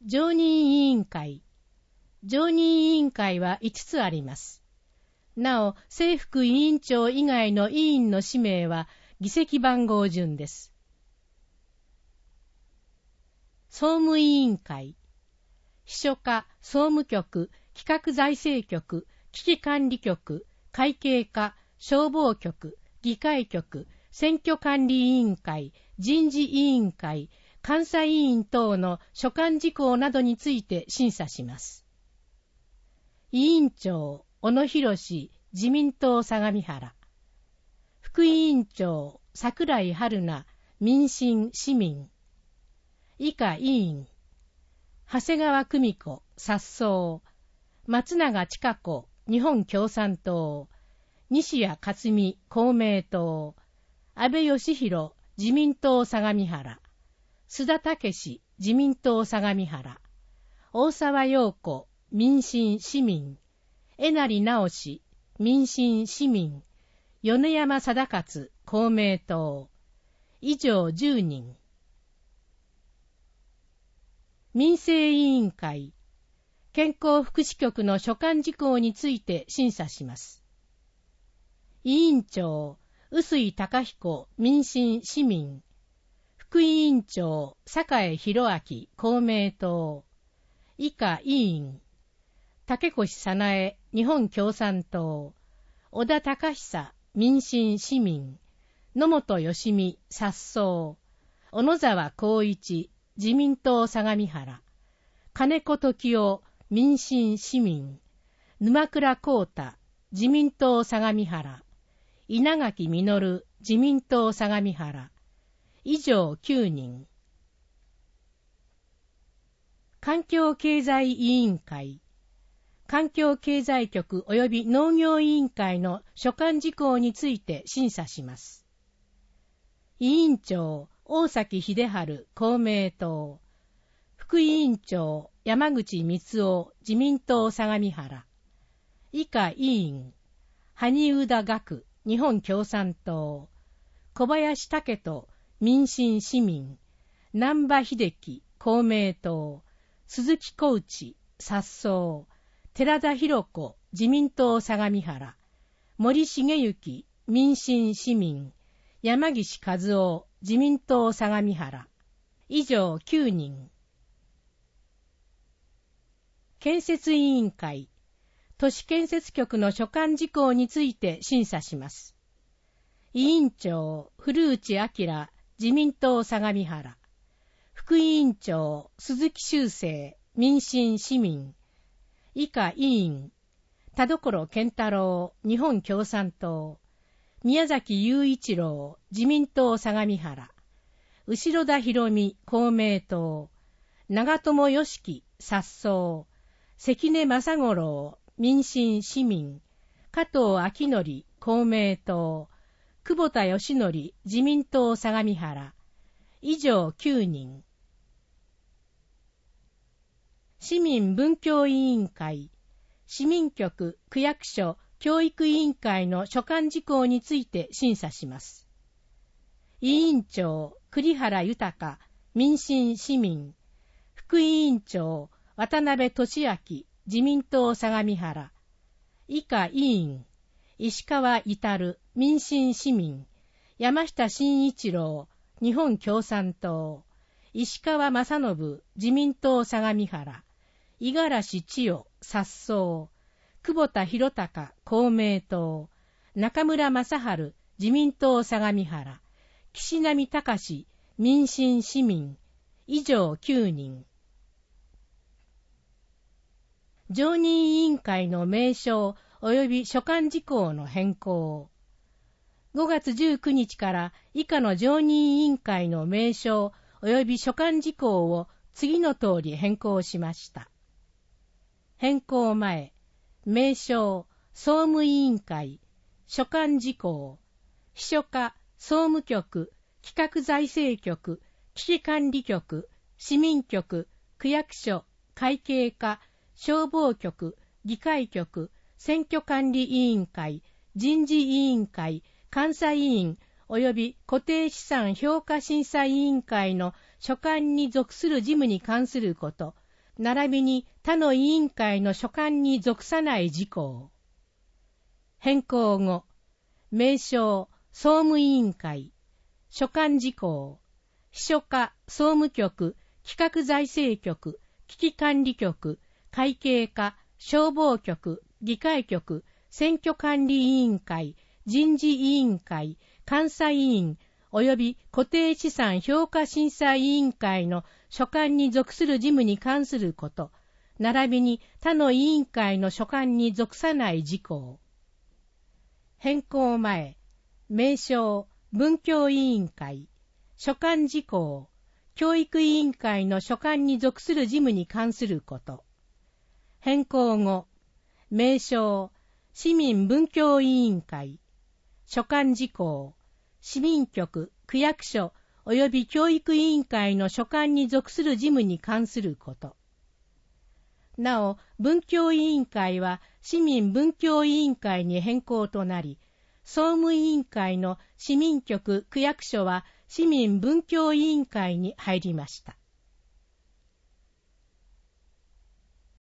常任委員会。常任委員会は5つあります。なお、正副委員長以外の委員の氏名は議席番号順です。総務委員会。秘書課、総務局、企画財政局、危機管理局、会計課、消防局、議会局、選挙管理委員会、人事委員会、監査委員等の所管事項などについて審査します。委員長、小野博自民党相模原。副委員長、桜井春菜、民進市民。以下委員、長谷川久美子、札幌。松永千佳子、日本共産党。西谷克美、公明党。安倍義弘、自民党相模原。須田武史、自民党相模原。大沢陽子、民進市民。江成直氏、民進市民。米山貞勝、公明党。以上10人。民生委員会。健康福祉局の所管事項について審査します。委員長、臼井隆彦、民進市民。副委員長、坂井宏明、公明党。以下委員、竹越早苗、日本共産党。小田隆久、民進市民。野本義美、札幌。小野沢光一、自民党相模原。金子時夫、民進市民。沼倉光太、自民党相模原。稲垣実、自民党相模原。以上9人。環境経済委員会。環境経済局及び農業委員会の所管事項について審査します。委員長、大崎秀治、公明党。副委員長、山口光夫、自民党相模原。以下委員、萩生田学、日本共産党。小林武人、民進市民。難波秀樹、公明党。鈴木小内、札幌。寺田博子、自民党相模原。森重幸、民進市民。山岸和夫、自民党相模原。以上9人。建設委員会。都市建設局の所管事項について審査します。委員長、古内明、自民党相模原。副委員長、鈴木修正、民進市民。以下委員、田所健太郎、日本共産党。宮崎雄一郎、自民党相模原。後田博美、公明党。長友義樹、札幌。関根正五郎、民進市民。加藤昭則、公明党。久保田義則、自民党相模原。以上9人。市民文教委員会。市民局、区役所、教育委員会の所管事項について審査します。委員長、栗原豊、民進市民。副委員長、渡辺俊明、自民党相模原。以下委員、石川至、民進市民。山下真一郎、日本共産党。石川正信、自民党相模原。五十嵐千代、札幌。久保田博隆、公明党。中村正春、自民党相模原。岸波隆、民進市民。以上9人。常任委員会の名称及び所管事項の変更。5月19日から以下の常任委員会の名称及び所管事項を次の通り変更しました。変更前、名称、総務委員会、所管事項、秘書課、総務局、企画財政局、危機管理局、市民局、区役所、会計課、消防局、議会局、選挙管理委員会、人事委員会、監査委員及び固定資産評価審査委員会の所管に属する事務に関すること、 並びに他の委員会の所管に属さない事項。変更後、名称、総務委員会、所管事項、秘書課、総務局、企画財政局、危機管理局、会計課、消防局、議会局、選挙管理委員会、人事委員会、監査委員、及び固定資産評価審査委員会の所管に属する事務に関すること、並びに他の委員会の所管に属さない事項。変更前、名称、文教委員会、所管事項、教育委員会の所管に属する事務に関すること。変更後、名称、市民文教委員会、所管事項、市民局、区役所及び教育委員会の所管に属する事務に関すること。なお、文教委員会は市民文教委員会に変更となり、総務委員会の市民局、区役所は市民文教委員会に入りました。